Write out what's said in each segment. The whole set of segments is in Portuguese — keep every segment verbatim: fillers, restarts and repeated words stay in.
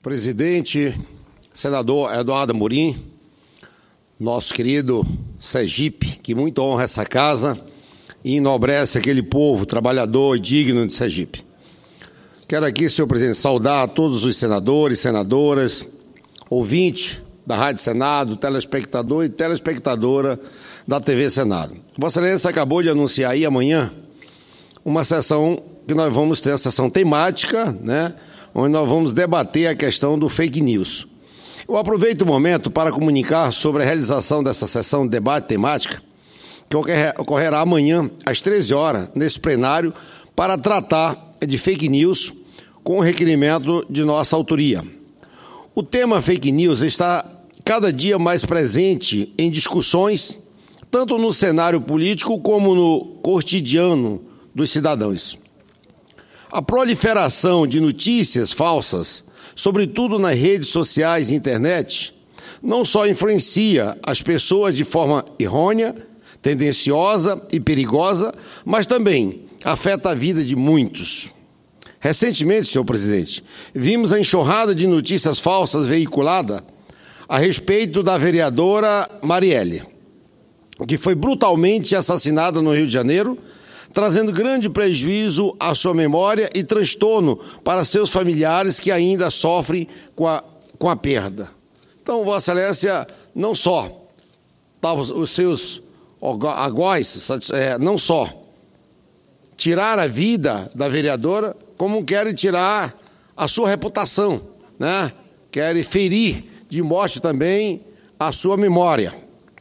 Presidente, senador Eduardo Amorim, nosso querido Sergipe, que muito honra essa casa e enobrece aquele povo trabalhador e digno de Sergipe. Quero aqui, senhor presidente, saudar a todos os senadores, senadoras, ouvintes da Rádio Senado, telespectador e telespectadora da T V Senado. Vossa Excelência acabou de anunciar aí amanhã uma sessão que nós vamos ter, a sessão temática, né, onde nós vamos debater a questão do fake news. Eu aproveito o momento para comunicar sobre a realização dessa sessão de debate temática, que ocorrerá amanhã, às treze horas, nesse plenário, para tratar de fake news com o requerimento de nossa autoria. O tema fake news está cada dia mais presente em discussões, tanto no cenário político como no cotidiano dos cidadãos. A proliferação de notícias falsas, sobretudo nas redes sociais e internet, não só influencia as pessoas de forma errônea, tendenciosa e perigosa, mas também afeta a vida de muitos. Recentemente, senhor presidente, vimos a enxurrada de notícias falsas veiculada a respeito da vereadora Marielle, que foi brutalmente assassinada no Rio de Janeiro, trazendo grande prejuízo à sua memória e transtorno para seus familiares que ainda sofrem com a, com a perda. Então, Vossa Excelência, não só os seus agóis, é, não só tirar a vida da vereadora, como querem tirar a sua reputação, né? Querem ferir de morte também a sua memória.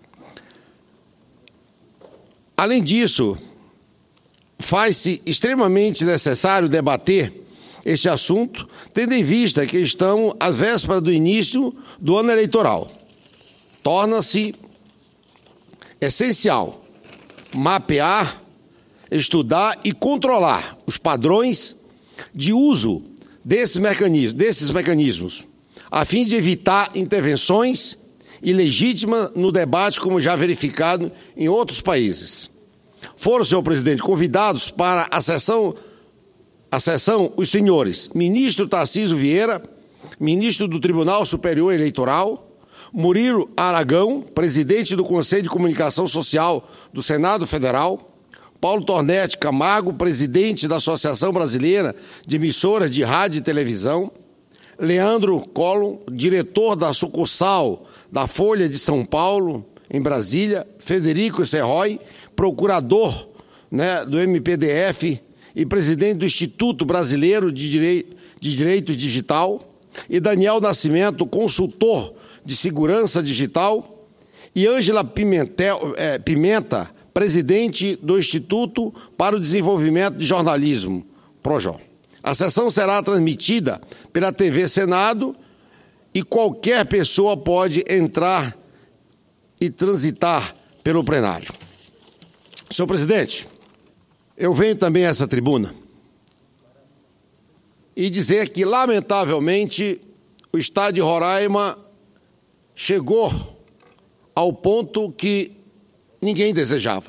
Além disso, faz-se extremamente necessário debater este assunto, tendo em vista que estamos às vésperas do início do ano eleitoral. Torna-se essencial mapear, estudar e controlar os padrões de uso desses mecanismos, desses mecanismos, a fim de evitar intervenções ilegítimas no debate, como já verificado em outros países. Foram, senhor presidente, convidados para a sessão, a sessão os senhores ministro Tarcísio Vieira, ministro do Tribunal Superior Eleitoral, Murilo Aragão, presidente do Conselho de Comunicação Social do Senado Federal, Paulo Tornetti Camargo, presidente da Associação Brasileira de Emissoras de Rádio e Televisão, Leandro Collor, diretor da sucursal da Folha de São Paulo, em Brasília, Federico Serroy, procurador, né, do M P D F e presidente do Instituto Brasileiro de Direito, de Direito Digital, e Daniel Nascimento, consultor de segurança digital, e Ângela Pimentel, é, Pimenta, presidente do Instituto para o Desenvolvimento de Jornalismo, PROJOR. A sessão será transmitida pela T V Senado e qualquer pessoa pode entrar e transitar pelo plenário. Senhor presidente, eu venho também a essa tribuna e dizer que, lamentavelmente, o Estado de Roraima chegou ao ponto que ninguém desejava.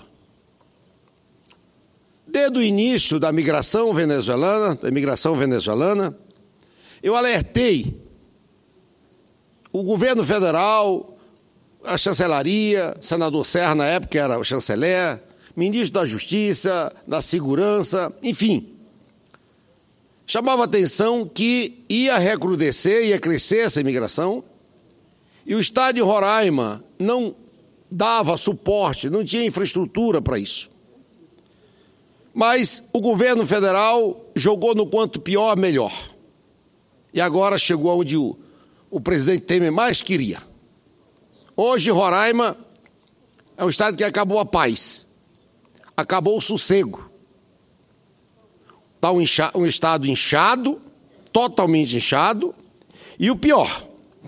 Desde o início da migração venezuelana, da imigração venezuelana, eu alertei o governo federal, a chancelaria, senador Serra, na época era o chanceler, ministro da Justiça, da Segurança, enfim. Chamava a atenção que ia recrudescer, ia crescer essa imigração, e o Estado de Roraima não dava suporte, não tinha infraestrutura para isso. Mas o governo federal jogou no quanto pior, melhor. E agora chegou onde o, o presidente Temer mais queria. Hoje, Roraima é um estado que acabou a paz, acabou o sossego. Está um, incha, um estado inchado, totalmente inchado, e o pior,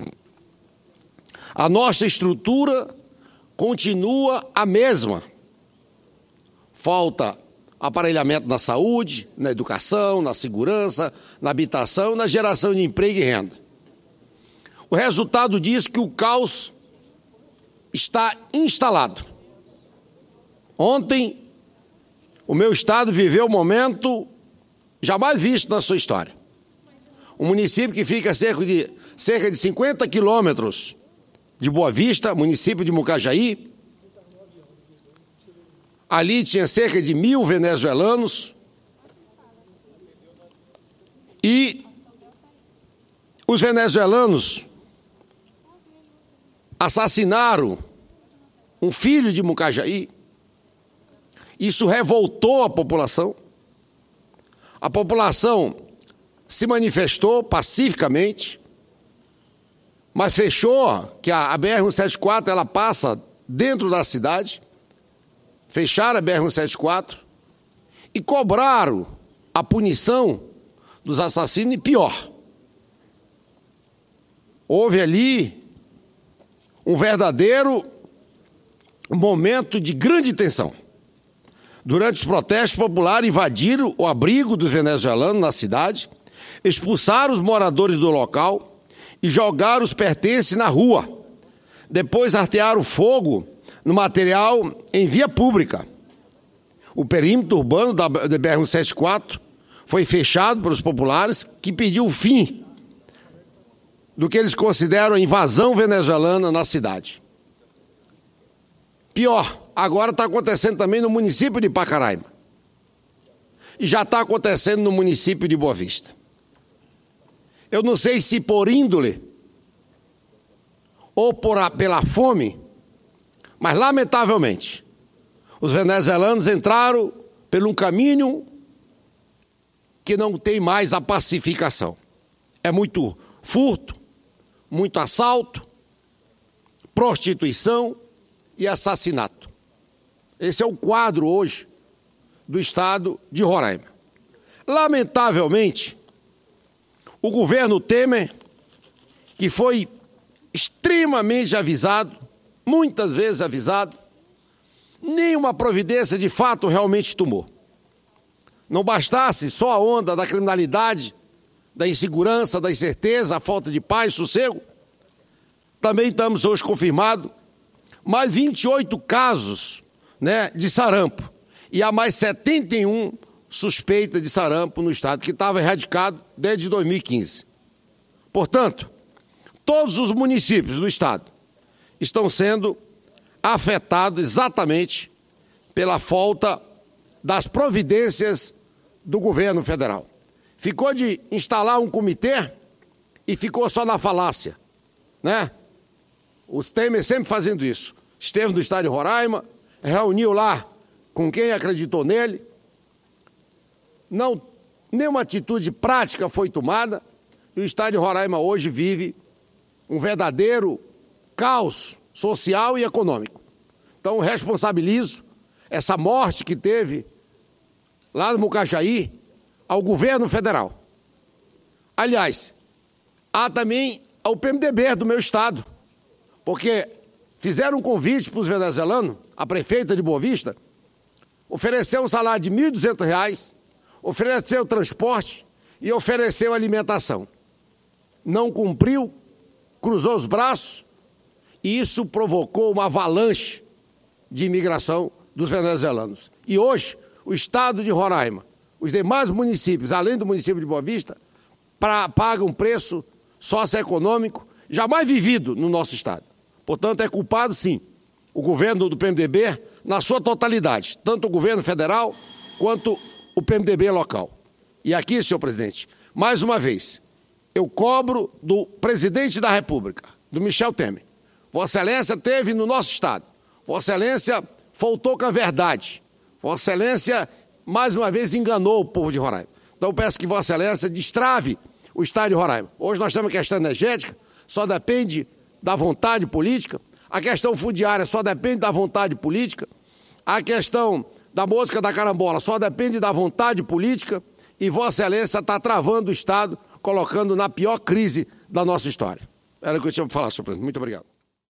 a nossa estrutura continua a mesma. Falta aparelhamento na saúde, na educação, na segurança, na habitação, na geração de emprego e renda. O resultado diz que o caos está instalado. Ontem, o meu estado viveu um momento jamais visto na sua história. Um município que fica a cerca de, cerca de cinquenta quilômetros de Boa Vista, município de Mucajaí. Ali tinha cerca de mil venezuelanos. E os venezuelanos assassinaram um filho de Mucajaí. Isso revoltou a população. A população se manifestou pacificamente, mas fechou, que a B R cento e setenta e quatro ela passa dentro da cidade, fecharam a B R cento e setenta e quatro e cobraram a punição dos assassinos e pior. Houve ali um verdadeiro momento de grande tensão. Durante os protestos populares, invadiram o abrigo dos venezuelanos na cidade, expulsaram os moradores do local e jogaram os pertences na rua. Depois artearam fogo no material em via pública. O perímetro urbano da B R cento e setenta e quatro foi fechado pelos populares, que pediu o fim do que eles consideram a invasão venezuelana na cidade. Pior, agora está acontecendo também no município de Pacaraima. E já está acontecendo no município de Boa Vista. Eu não sei se por índole ou por a, pela fome, mas lamentavelmente, os venezuelanos entraram por um caminho que não tem mais a pacificação. É muito furto, muito assalto, prostituição e assassinato. Esse é o quadro hoje do estado de Roraima. Lamentavelmente, o governo Temer, que foi extremamente avisado, muitas vezes avisado, nenhuma providência de fato realmente tomou. Não bastasse só a onda da criminalidade, da insegurança, da incerteza, a falta de paz, sossego, também estamos hoje confirmados mais vinte e oito casos, né, de sarampo. E há mais setenta e um suspeitas de sarampo no estado, que estava erradicado desde dois mil e quinze. Portanto, todos os municípios do estado estão sendo afetados exatamente pela falta das providências do governo federal. Ficou de instalar um comitê e ficou só na falácia, né? Os Temer sempre fazendo isso. Esteve no estado de Roraima, reuniu lá com quem acreditou nele. Não, nenhuma atitude prática foi tomada e o estado de Roraima hoje vive um verdadeiro caos social e econômico. Então, responsabilizo essa morte que teve lá no Mucajaí ao governo federal. Aliás, há também ao P M D B do meu estado, porque fizeram um convite para os venezuelanos, a prefeita de Boa Vista, ofereceu um salário de mil e duzentos reais, ofereceu transporte e ofereceu alimentação. Não cumpriu, cruzou os braços e isso provocou uma avalanche de imigração dos venezuelanos. E hoje, o estado de Roraima, os demais municípios, além do município de Boa Vista, pra, pagam um preço socioeconômico jamais vivido no nosso estado. Portanto, é culpado, sim, o governo do P M D B na sua totalidade, tanto o governo federal quanto o P M D B local. E aqui, senhor presidente, mais uma vez, eu cobro do presidente da República, do Michel Temer. Vossa Excelência teve no nosso estado. Vossa Excelência faltou com a verdade. Vossa Excelência, mais uma vez, enganou o povo de Roraima. Então, eu peço que Vossa Excelência destrave o estado de Roraima. Hoje nós temos a questão energética, só depende da vontade política. A questão fundiária só depende da vontade política. A questão da mosca da carambola só depende da vontade política. E Vossa Excelência está travando o estado, colocando na pior crise da nossa história. Era o que eu tinha para falar, senhor presidente. Muito obrigado.